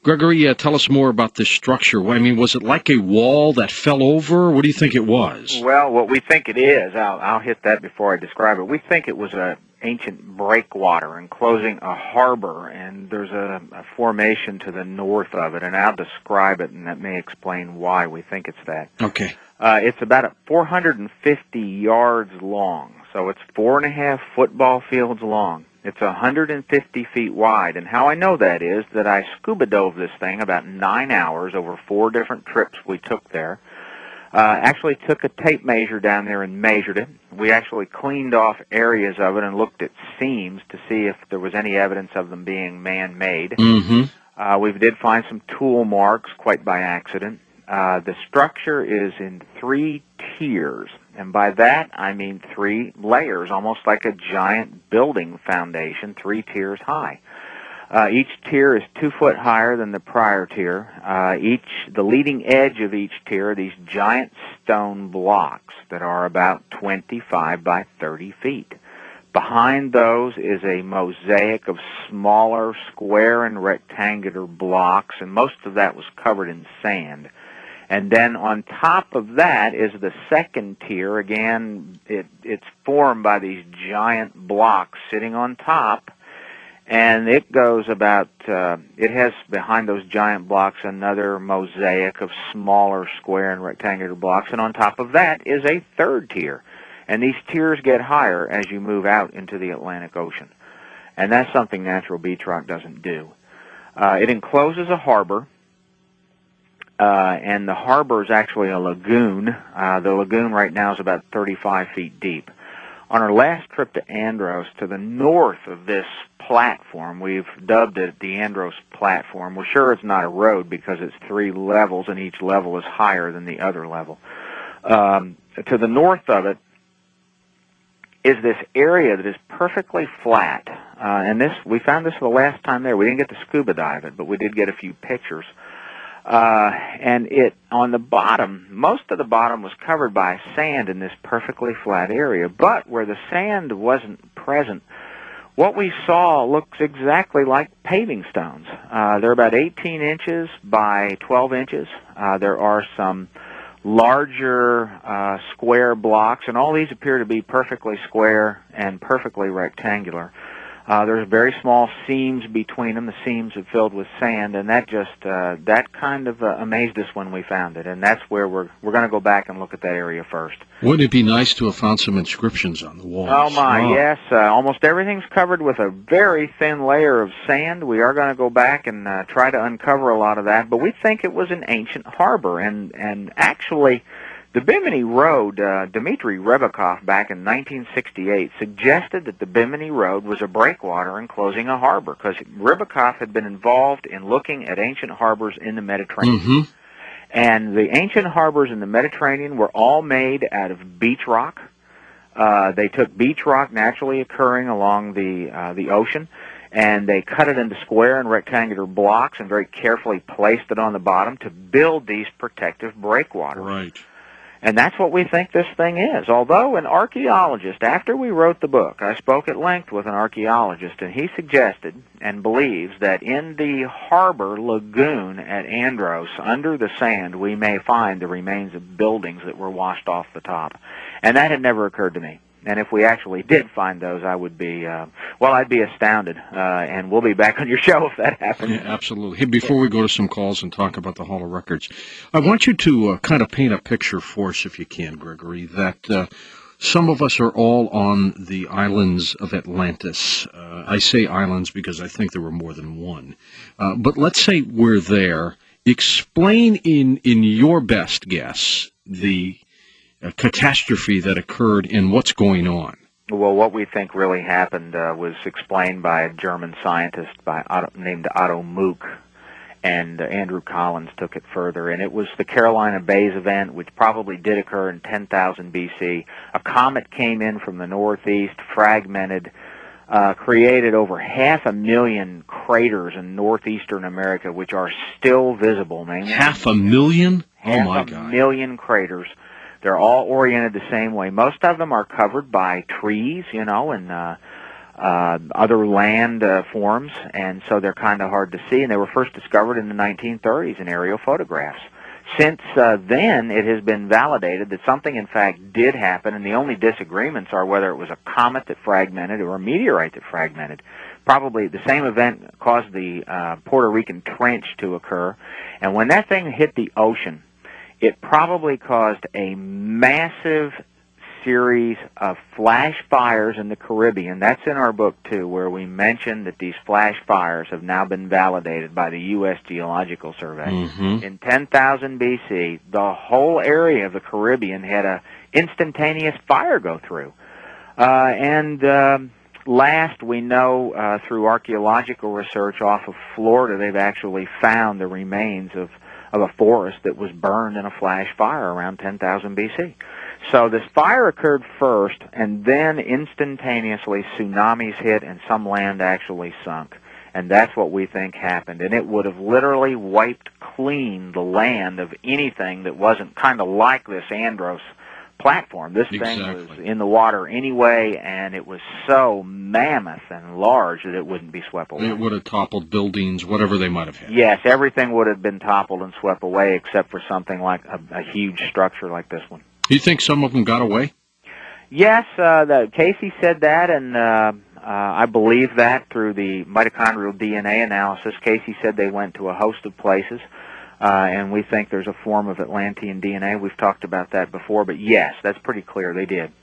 Gregory, tell us more about this structure. I mean, was it like a wall that fell over? What do you think it was? Well, what we think it is, I'll hit that before I describe it. We think it was an ancient breakwater enclosing a harbor, and there's a formation to the north of it, and I'll describe it, and that may explain why we think it's that. Okay. It's about 450 yards long, so it's 4.5 football fields long. It's 150 feet wide, and how I know that is that I scuba dove this thing about 9 hours over 4 different trips we took there. Actually took a tape measure down there and measured it. We actually cleaned off areas of it and looked at seams to see if there was any evidence of them being man-made. Mm-hmm. We did find some tool marks, quite by accident. The structure is in 3 tiers, and by that I mean 3 layers, almost like a giant building foundation, 3 tiers high. Each tier is 2 foot higher than the prior tier. The leading edge of each tier are these giant stone blocks that are about 25 by 30 feet. Behind those is a mosaic of smaller square and rectangular blocks, and most of that was covered in sand. And then on top of that is the second tier. Again, it's formed by these giant blocks sitting on top. And it goes about, it has behind those giant blocks another mosaic of smaller square and rectangular blocks, and on top of that is a third tier. And these tiers get higher as you move out into the Atlantic Ocean. And that's something natural beach rock doesn't do. It encloses a harbor, and the harbor is actually a lagoon. The lagoon right now is about 35 feet deep. On our last trip to Andros, to the north of this platform, we've dubbed it the Andros platform. We're sure it's not a road because it's 3 levels, and each level is higher than the other level. To the north of it is this area that is perfectly flat. And we found this the last time there. We didn't get to scuba dive it, but we did get a few pictures. And on the bottom, most of the bottom was covered by sand in this perfectly flat area, but where the sand wasn't present, what we saw looks exactly like paving stones. They're about 18 inches by 12 inches. There are some larger square blocks, and all these appear to be perfectly square and perfectly rectangular. There's very small seams between them. The seams are filled with sand, and that kind of amazed us when we found it. And that's where we're going to go back and look at that area first. Wouldn't it be nice to have found some inscriptions on the walls? Oh my, yes. Almost everything's covered with a very thin layer of sand. We are going to go back and try to uncover a lot of that, but we think it was an ancient harbor, and actually, the Bimini Road, Dmitry Rybakov back in 1968 suggested that the Bimini Road was a breakwater enclosing a harbor, because Rybakov had been involved in looking at ancient harbors in the Mediterranean. Mm-hmm. And the ancient harbors in the Mediterranean were all made out of beach rock. They took beach rock naturally occurring along the ocean, and they cut it into square and rectangular blocks and very carefully placed it on the bottom to build these protective breakwaters. Right. And that's what we think this thing is. Although an archaeologist, after we wrote the book, I spoke at length with an archaeologist, and he suggested and believes that in the harbor lagoon at Andros, under the sand, we may find the remains of buildings that were washed off the top. And that had never occurred to me. And if we actually did find those, I would be, I'd be astounded. And we'll be back on your show if that happens. Yeah, absolutely. Hey, before we go to some calls and talk about the Hall of Records, I want you to kind of paint a picture for us, if you can, Gregory, that some of us are all on the islands of Atlantis. I say islands because I think there were more than one. But let's say we're there. Explain in your best guess the catastrophe that occurred and what's going on. Well, what we think really happened was explained by a German scientist named Otto Mook, and Andrew Collins took it further. And it was the Carolina Bays event, which probably did occur in 10,000 B.C. A comet came in from the northeast, fragmented, created over 500,000 craters in northeastern America, which are still visible. 500,000? Oh, my God. 500,000 craters. They're all oriented the same way. Most of them are covered by trees, and other land forms, and so they're kind of hard to see, and they were first discovered in the 1930s in aerial photographs. Since then, it has been validated that something, in fact, did happen, and the only disagreements are whether it was a comet that fragmented or a meteorite that fragmented. Probably the same event caused the Puerto Rican Trench to occur, and when that thing hit the ocean, it probably caused a massive series of flash fires in the Caribbean. That's in our book, too, where we mention that these flash fires have now been validated by the U.S. Geological Survey. Mm-hmm. In 10,000 B.C., the whole area of the Caribbean had an instantaneous fire go through. Last, we know through archaeological research off of Florida, they've actually found the remains of a forest that was burned in a flash fire around 10,000 B.C. So this fire occurred first, and then instantaneously tsunamis hit and some land actually sunk. And that's what we think happened. And it would have literally wiped clean the land of anything that wasn't kind of like this Andros platform. This thing was in the water anyway, and it was so mammoth and large that it wouldn't be swept away. It would have toppled buildings, whatever they might have had. Yes, everything would have been toppled and swept away except for something like a huge structure like this one. You think some of them got away? Yes, Casey said that, and I believe that through the mitochondrial DNA analysis. Casey said they went to a host of places, and we think there's a form of Atlantean DNA. We've talked about that before, but yes, that's pretty clear. They did.